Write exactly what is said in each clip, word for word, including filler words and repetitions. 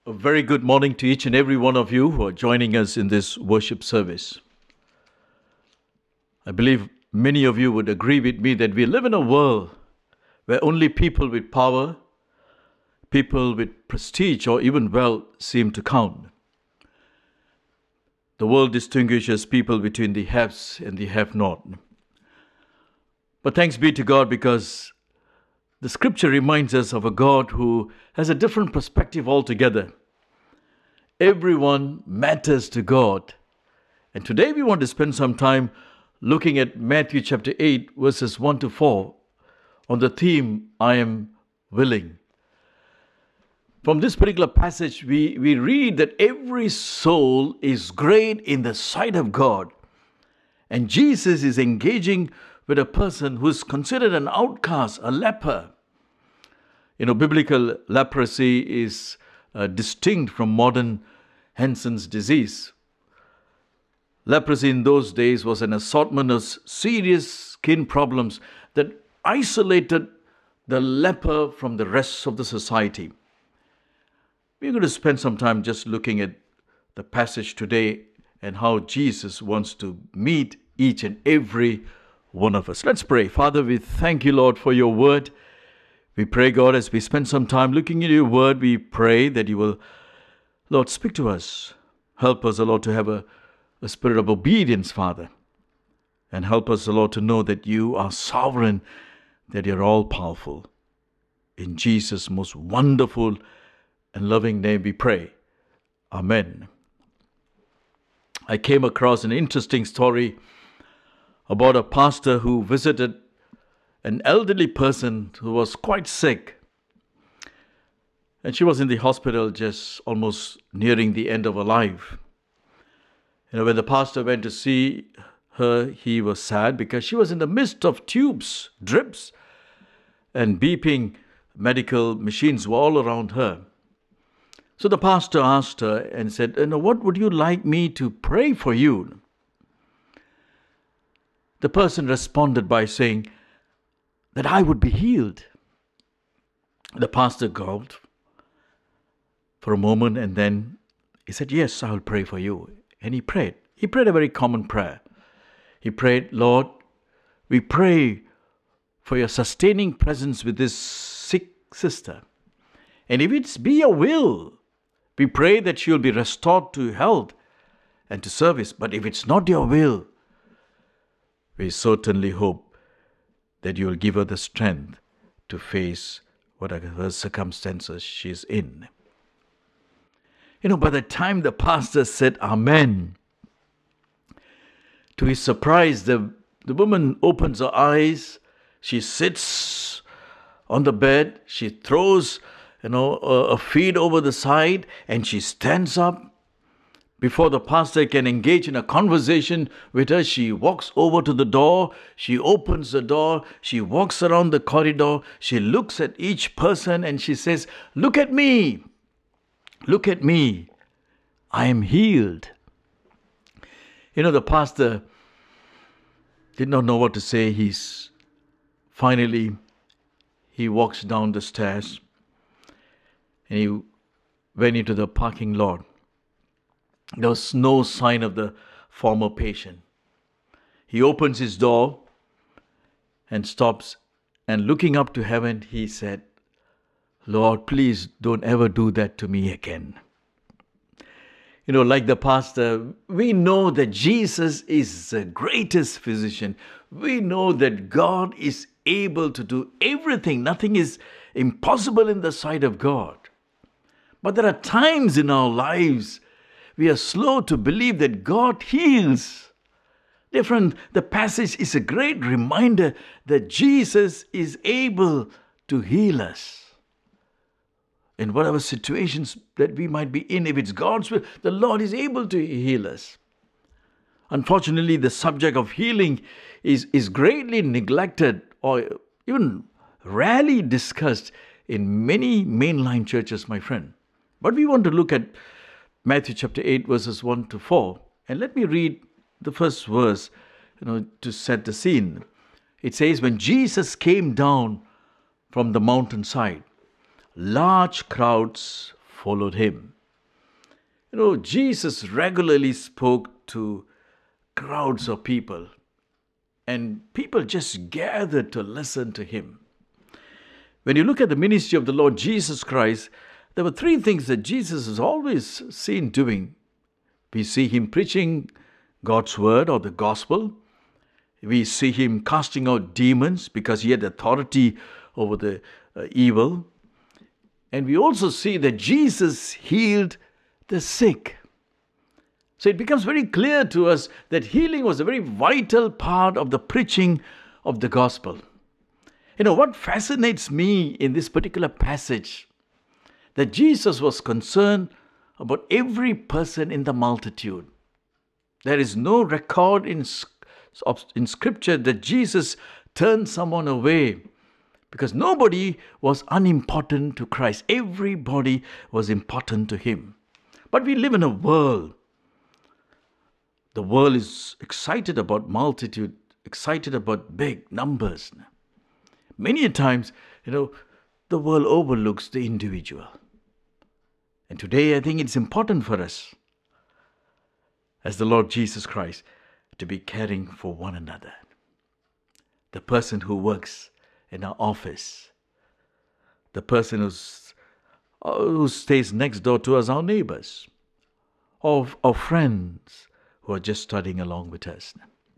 A very good morning to each and every one of you who are joining us in this worship service. I believe many of you would agree with me that we live in a world where only people with power, people with prestige or even wealth seem to count. The world distinguishes people between the haves and the have-not. But thanks be to God, because the scripture reminds us of a God who has a different perspective altogether. Everyone matters to God. And today we want to spend some time looking at Matthew chapter eight, verses one to four, on the theme, I am willing. From this particular passage, we, we read that every soul is great in the sight of God. And Jesus is engaging with a person who is considered an outcast, a leper. You know, biblical leprosy is uh, distinct from modern Hansen's disease. Leprosy in those days was an assortment of serious skin problems that isolated the leper from the rest of the society. We're going to spend some time just looking at the passage today and how Jesus wants to meet each and every one of us. Let's pray. Father, we thank you, Lord, for your word. We pray, God, as we spend some time looking at your word, we pray that you will, Lord, speak to us. Help us, O Lord, to have a, a spirit of obedience, Father. And help us, O Lord, to know that you are sovereign, that you're all-powerful. In Jesus' most wonderful and loving name we pray. Amen. I came across an interesting story about a pastor who visited an elderly person who was quite sick. And she was in the hospital just almost nearing the end of her life. You know, when the pastor went to see her, he was sad because she was in the midst of tubes, drips, and beeping medical machines were all around her. So the pastor asked her and said, you know, what would you like me to pray for you? The person responded by saying that I would be healed. The pastor gulped for a moment and then he said, yes, I will pray for you. And he prayed. He prayed a very common prayer. He prayed, Lord, we pray for your sustaining presence with this sick sister. And if it's be your will, we pray that she will be restored to health and to service. But if it's not your will, we certainly hope that you will give her the strength to face whatever circumstances she's in. You know, by the time the pastor said Amen, to his surprise, the, the woman opens her eyes, she sits on the bed, she throws, you know, a, a feet over the side, and she stands up. Before the pastor can engage in a conversation with her, she walks over to the door, she opens the door, she walks around the corridor, she looks at each person and she says, look at me, look at me, I am healed. You know, the pastor did not know what to say. He's finally, he walks down the stairs and he went into the parking lot. There was no sign of the former patient. He opens his door and stops, and looking up to heaven, he said, Lord, please don't ever do that to me again. You know, like the pastor, we know that Jesus is the greatest physician. We know that God is able to do everything. Nothing is impossible in the sight of God. But there are times in our lives we are slow to believe that God heals. Dear friend, the passage is a great reminder that Jesus is able to heal us. In whatever situations that we might be in, if it's God's will, the Lord is able to heal us. Unfortunately, the subject of healing is, is greatly neglected or even rarely discussed in many mainline churches, my friend. But we want to look at Matthew chapter eight, verses one to four. And let me read the first verse, you know, to set the scene. It says, when Jesus came down from the mountainside, large crowds followed him. You know, Jesus regularly spoke to crowds of people, and people just gathered to listen to him. When you look at the ministry of the Lord Jesus Christ, there were three things that Jesus is always seen doing. We see him preaching God's word or the gospel. We see him casting out demons because he had authority over the uh, evil. And we also see that Jesus healed the sick. So it becomes very clear to us that healing was a very vital part of the preaching of the gospel. You know, what fascinates me in this particular passage, that Jesus was concerned about every person in the multitude. There is no record in, in Scripture that Jesus turned someone away, because nobody was unimportant to Christ. Everybody was important to him. But we live in a world. The world is excited about multitude, excited about big numbers. Many a times, you know, the world overlooks the individual. And today I think it's important for us, as the Lord Jesus Christ, to be caring for one another. The person who works in our office, the person who's, who stays next door to us, our neighbors, or our friends who are just studying along with us.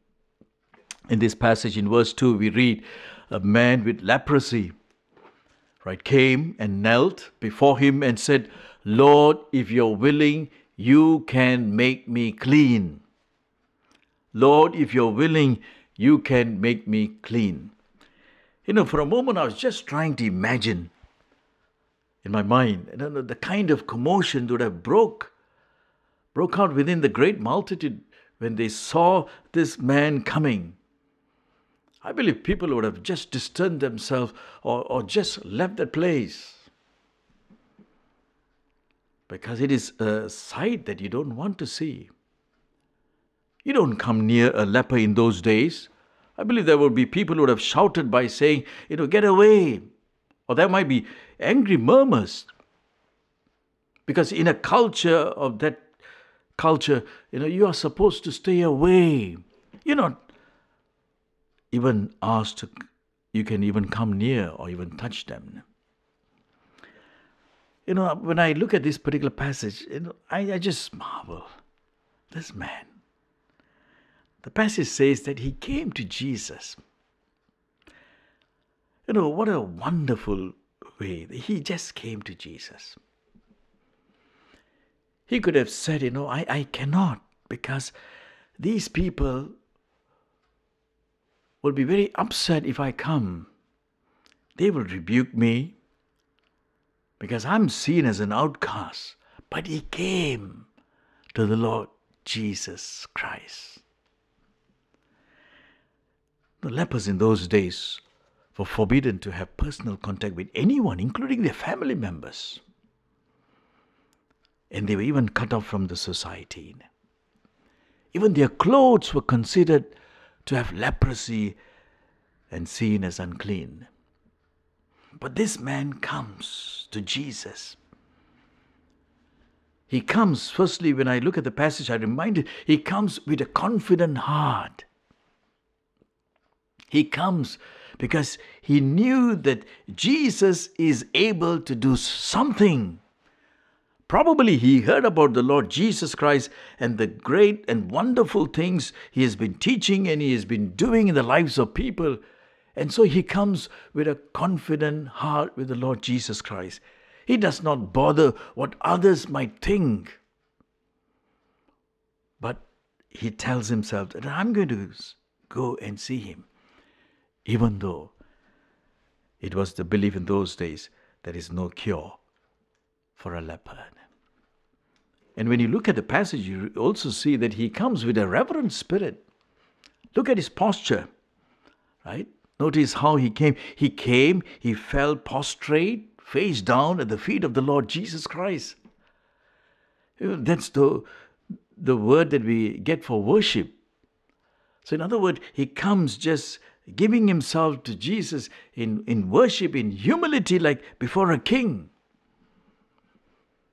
In this passage in verse two, we read, a man with leprosy, right, came and knelt before him and said, Lord, if you're willing, you can make me clean. Lord, if you're willing, you can make me clean. You know, for a moment I was just trying to imagine in my mind, you know, the kind of commotion that would have broke, broke out within the great multitude when they saw this man coming. I believe people would have just distanced themselves or, or just left that place. Because it is a sight that you don't want to see. You don't come near a leper in those days. I believe there would be people who would have shouted by saying, you know, get away. Or there might be angry murmurs. Because in a culture of that culture, you know, you are supposed to stay away. You're not even asked to, you can even come near or even touch them. You know, when I look at this particular passage, you know, I, I just marvel. This man. The passage says that he came to Jesus. You know, what a wonderful way. He just came to Jesus. He could have said, you know, I, I cannot, because these people will be very upset if I come. They will rebuke me because I'm seen as an outcast. But he came to the Lord Jesus Christ. The lepers in those days were forbidden to have personal contact with anyone, including their family members. And they were even cut off from the society. Even their clothes were considered to have leprosy and seen as unclean. But this man comes to Jesus. He comes, firstly, when I look at the passage, I'm reminded, he comes with a confident heart. He comes because he knew that Jesus is able to do something. Probably he heard about the Lord Jesus Christ and the great and wonderful things he has been teaching and he has been doing in the lives of people. And so he comes with a confident heart with the Lord Jesus Christ. He does not bother what others might think. But he tells himself that I'm going to go and see him. Even though it was the belief in those days there is no cure for a leper. And when you look at the passage, you also see that he comes with a reverent spirit. Look at his posture, right? Notice how he came. He came, he fell prostrate, face down at the feet of the Lord Jesus Christ. You know, that's the, the word that we get for worship. So in other words, he comes just giving himself to Jesus in, in worship, in humility, like before a king.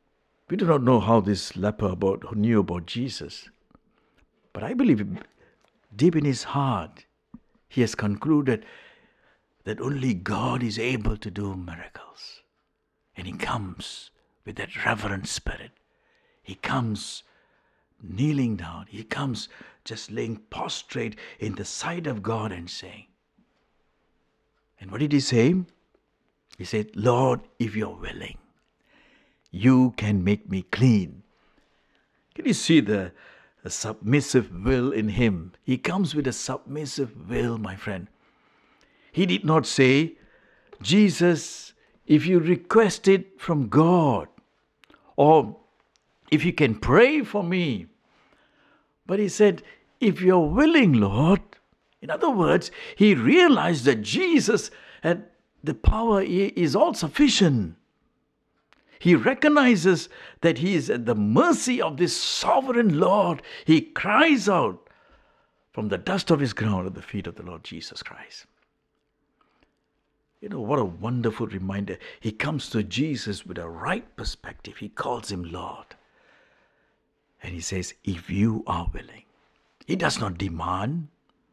We do not know how this leper about, knew about Jesus. But I believe deep in his heart, he has concluded that only God is able to do miracles. And he comes with that reverent spirit. He comes kneeling down. He comes just laying prostrate in the sight of God and saying, and what did he say? He said, Lord, if you're willing, you can make me clean. Can you see the, the submissive will in him? He comes with a submissive will, my friend. He did not say, Jesus, if you request it from God, or if you can pray for me. But he said, if you're willing, Lord. In other words, he realized that Jesus had the power is all sufficient. He recognizes that he is at the mercy of this sovereign Lord. He cries out from the dust of his ground at the feet of the Lord Jesus Christ. You know, what a wonderful reminder. He comes to Jesus with a right perspective. He calls him Lord. And he says, if you are willing. He does not demand.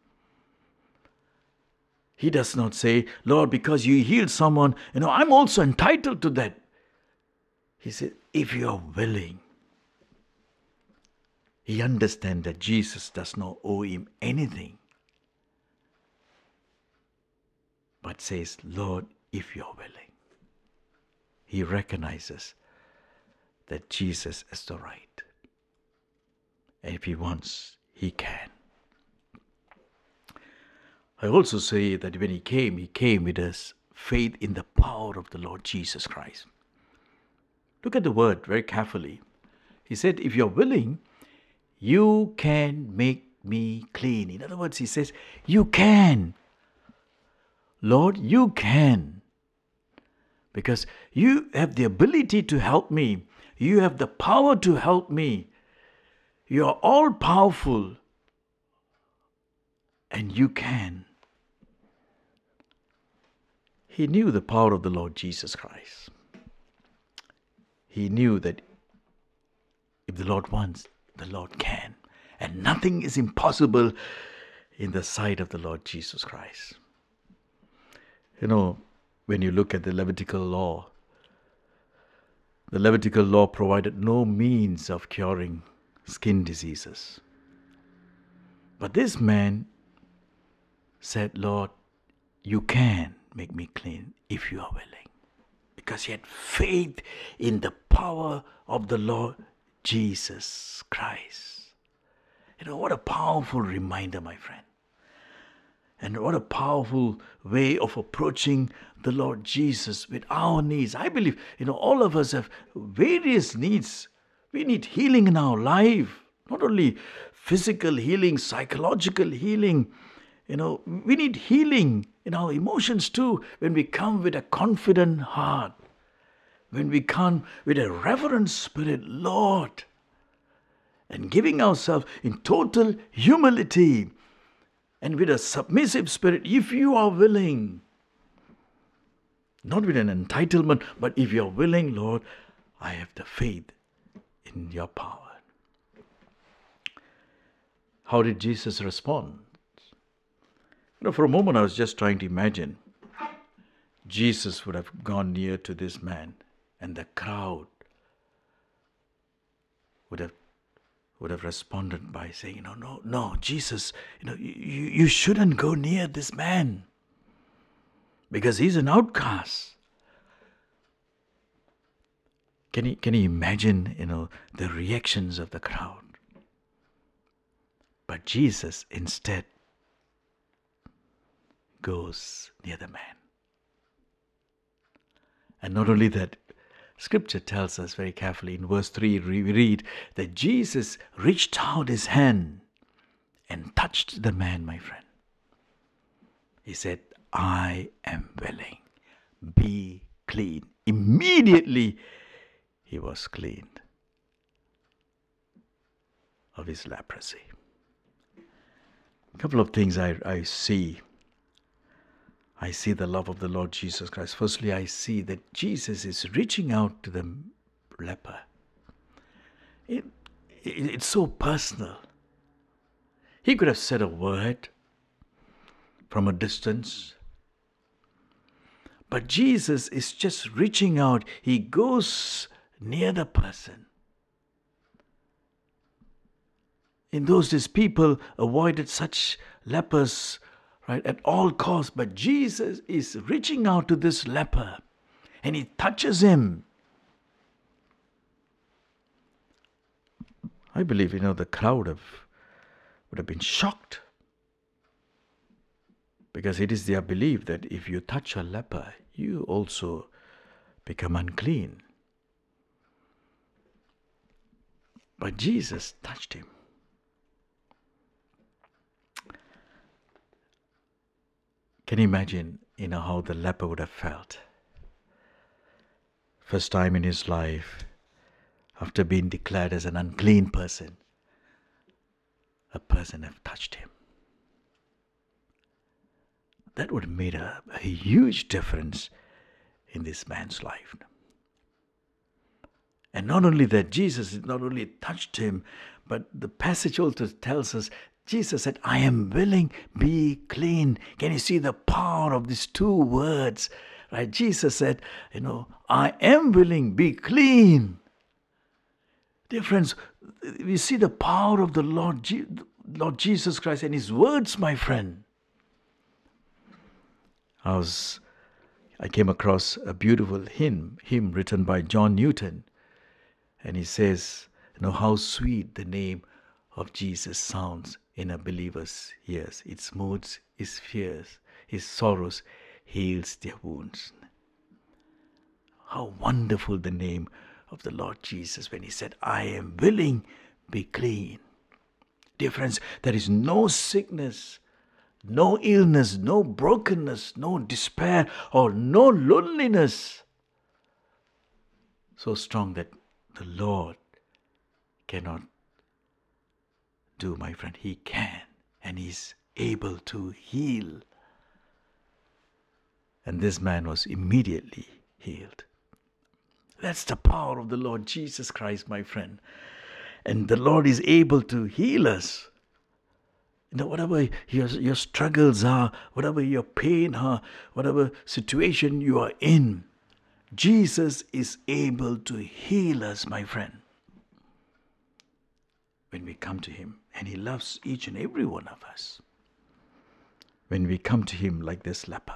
He does not say, Lord, because you healed someone, you know, I'm also entitled to that. He said, if you are willing. He understands that Jesus does not owe him anything. But says, Lord, if you're willing. He recognizes that Jesus is the right. And if he wants, he can. I also say that when he came, he came with his faith in the power of the Lord Jesus Christ. Look at the word very carefully. He said, if you're willing, you can make me clean. In other words, he says, you can. Lord, you can. Because you have the ability to help me. You have the power to help me. You are all powerful. And you can. He knew the power of the Lord Jesus Christ. He knew that if the Lord wants, the Lord can. And nothing is impossible in the sight of the Lord Jesus Christ. You know, when you look at the Levitical law, the Levitical law provided no means of curing skin diseases. But this man said, Lord, you can make me clean if you are willing. Because he had faith in the power of the Lord Jesus Christ. You know, what a powerful reminder, my friend. And what a powerful way of approaching the Lord Jesus with our needs. I believe, you know, all of us have various needs. We need healing in our life. Not only physical healing, psychological healing. You know, we need healing in our emotions too. When we come with a confident heart. When we come with a reverent spirit, Lord. And giving ourselves in total humility. And with a submissive spirit, if you are willing. Not with an entitlement, but if you are willing, Lord, I have the faith in your power. How did Jesus respond? You know, for a moment I was just trying to imagine. Jesus would have gone near to this man and the crowd would have would have responded by saying, no, no, no, Jesus, you know, you, you shouldn't go near this man because he's an outcast. Can you, can you imagine, you know, the reactions of the crowd? But Jesus instead goes near the man. And not only that, Scripture tells us very carefully in verse three, we read that Jesus reached out his hand and touched the man, my friend. He said, I am willing. Be clean. Immediately he was cleaned of his leprosy. A couple of things I, I see. I see the love of the Lord Jesus Christ. Firstly, I see that Jesus is reaching out to the leper. It, it, it's so personal. He could have said a word from a distance. But Jesus is just reaching out. He goes near the person. In those days, people avoided such lepers, right, at all costs. But Jesus is reaching out to this leper and he touches him. I believe, you know, the crowd have, would have been shocked. Because it is their belief that if you touch a leper, you also become unclean. But Jesus touched him. Can you imagine, you know, how the leper would have felt? First time in his life, after being declared as an unclean person, a person have touched him. That would have made a, a huge difference in this man's life. And not only that, Jesus not only touched him, but the passage also tells us, Jesus said, I am willing, be clean. Can you see the power of these two words? Right? Jesus said, you know, I am willing, be clean. Dear friends, we see the power of the Lord, Je- Lord Jesus Christ and his words, my friend. I was, I came across a beautiful hymn, hymn written by John Newton. And he says, you know, how sweet the name of Jesus sounds in a believer's ears. It smooths his fears, his sorrows, heals their wounds. How wonderful the name of the Lord Jesus when he said, I am willing, be clean. Dear friends, there is no sickness, no illness, no brokenness, no despair, or no loneliness so strong that the Lord cannot do, my friend. He can, and he's able to heal. And this man was immediately healed. That's the power of the Lord Jesus Christ, my friend. And the Lord is able to heal us. You know, whatever your, your struggles are, whatever your pain are, whatever situation you are in, Jesus is able to heal us, my friend. When we come to him, and he loves each and every one of us. When we come to him like this leper,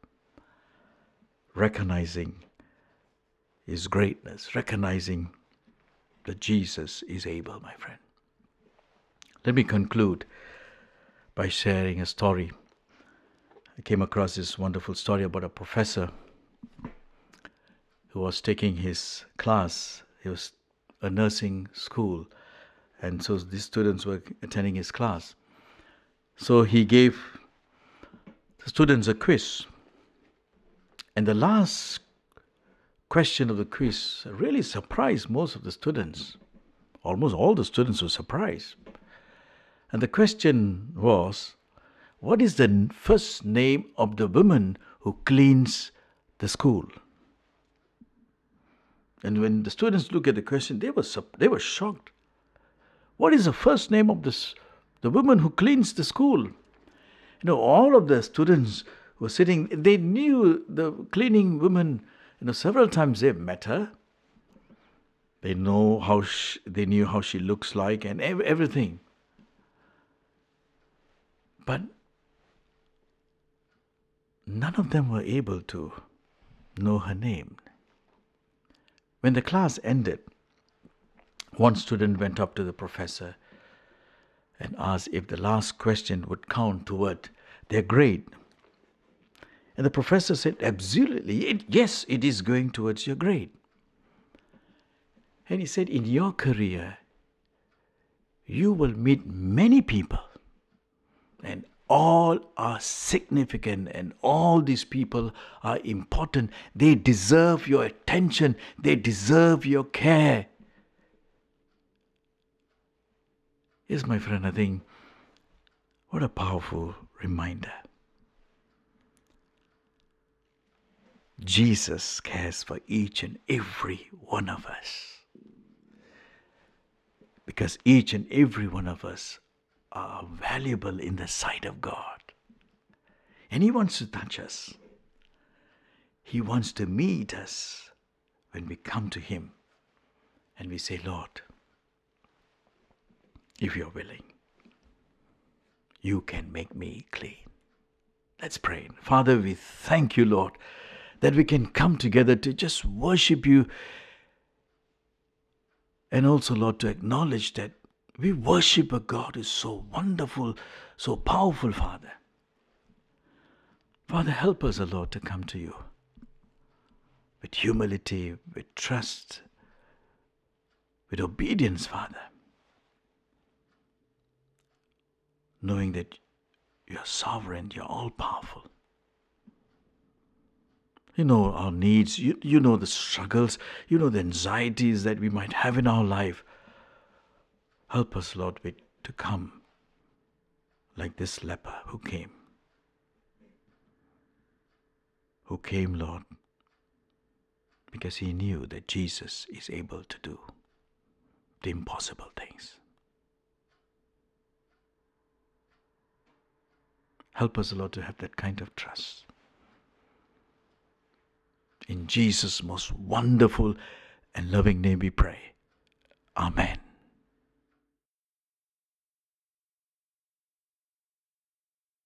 recognizing his greatness, recognizing that Jesus is able, my friend. Let me conclude by sharing a story. I came across this wonderful story about a professor who was taking his class. It was a nursing school, and so these students were attending his class. So he gave the students a quiz. And the last question of the quiz really surprised most of the students. Almost all the students were surprised. And the question was, what is the first name of the woman who cleans the school? And when the students looked at the question, they were they were shocked. What is the first name of this, the woman who cleans the school? You know, all of the students were sitting, they knew the cleaning woman. You know, several times they've met her. They know how she, they knew how she looks like and ev- everything. But none of them were able to know her name. When the class ended, one student went up to the professor and asked if the last question would count toward their grade. And the professor said, absolutely, it, yes, it is going towards your grade. And he said, in your career, you will meet many people, and all are significant, and all these people are important. They deserve your attention. They deserve your care. Yes, my friend, I think, what a powerful reminder. Jesus cares for each and every one of us. because each and every one of us are valuable in the sight of God. And He wants to touch us. He wants to meet us when we come to Him and we say, Lord, if you're willing, you can make me clean. Let's pray. Father, we thank you, Lord, that we can come together to just worship you, and also, Lord, to acknowledge that we worship a God who is so wonderful, so powerful, Father. Father, help us, O Lord, to come to you with humility, with trust, with obedience, Father, knowing that you're sovereign, you're all-powerful. You know our needs, you, you know the struggles, you know the anxieties that we might have in our life. Help us, Lord, to come like this leper who came. Who came, Lord, because he knew that Jesus is able to do the impossible things. Help us, Lord, to have that kind of trust. In Jesus' most wonderful and loving name we pray. Amen.